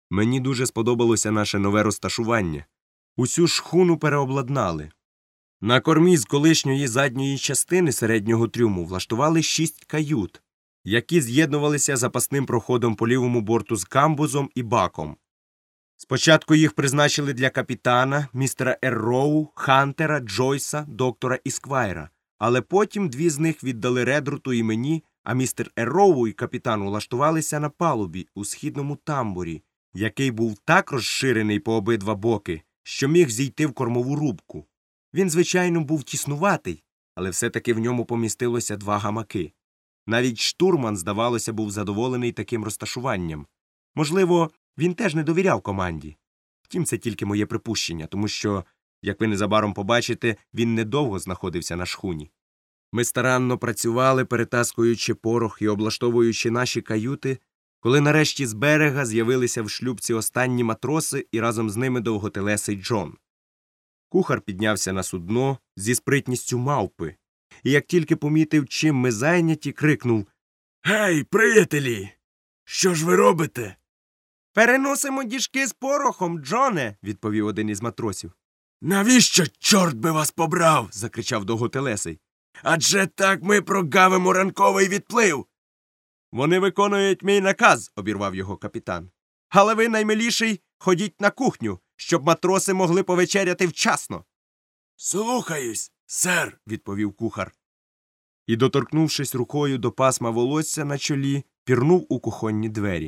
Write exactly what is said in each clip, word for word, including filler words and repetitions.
Мені дуже сподобалося наше нове розташування. Усю шхуну переобладнали. На кормі з колишньої задньої частини середнього трюму влаштували шість кают, які з'єднувалися запасним проходом по лівому борту з камбузом і баком. Спочатку їх призначили для капітана, містера Ерроу, Хантера, Джойса, доктора Ісквайра, але потім дві з них віддали Редруту і мені, а містер Ерроу і капітан улаштувалися на палубі у східному тамбурі, який був так розширений по обидва боки, що міг зійти в кормову рубку. Він, звичайно, був тіснуватий, але все-таки в ньому помістилося два гамаки. Навіть штурман, здавалося, був задоволений таким розташуванням. Можливо, він теж не довіряв команді. Втім, це тільки моє припущення, тому що, як ви незабаром побачите, він недовго знаходився на шхуні. Ми старанно працювали, перетаскуючи порох і облаштовуючи наші каюти, коли нарешті з берега з'явилися в шлюпці останні матроси і разом з ними довготелесий Джон. Кухар піднявся на судно зі спритністю мавпи, і як тільки помітив, чим ми зайняті, крикнув: «Гей, приятелі! Що ж ви робите?» «Переносимо діжки з порохом, Джоне!» – відповів один із матросів. «Навіщо, чорт би вас побрав?» – закричав довготелесий. «Адже так ми прогавимо ранковий відплив!» «Вони виконують мій наказ!» – обірвав його капітан. «Але ви, наймиліший, ходіть на кухню, щоб матроси могли повечеряти вчасно!» «Слухаюсь, сер!» – відповів кухар. І, доторкнувшись рукою до пасма волосся на чолі, пірнув у кухонні двері.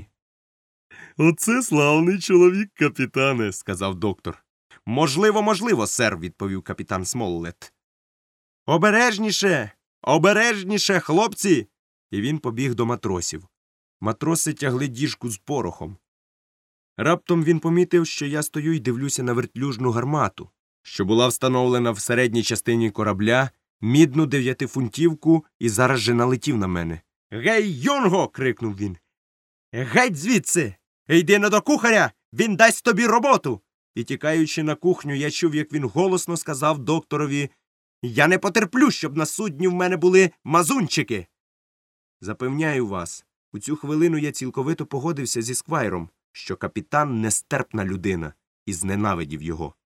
«Оце славний чоловік, капітане!» – сказав доктор. «Можливо, можливо, сер!» – відповів капітан Смоллет. «Обережніше! Обережніше, хлопці!» І він побіг до матросів. Матроси тягли діжку з порохом. Раптом він помітив, що я стою і дивлюся на вертлюжну гармату, що була встановлена в середній частині корабля, мідну дев'ятифунтівку, і зараз же налетів на мене. «Гей, Юнго!» – крикнув він. «Геть звідси! Йди на до кухаря! Він дасть тобі роботу!» І, тікаючи на кухню, я чув, як він голосно сказав докторові: «Я не потерплю, щоб на судні в мене були мазунчики!» Запевняю вас, у цю хвилину я цілковито погодився зі Сквайром, що капітан нестерпна людина, і зненавидів його.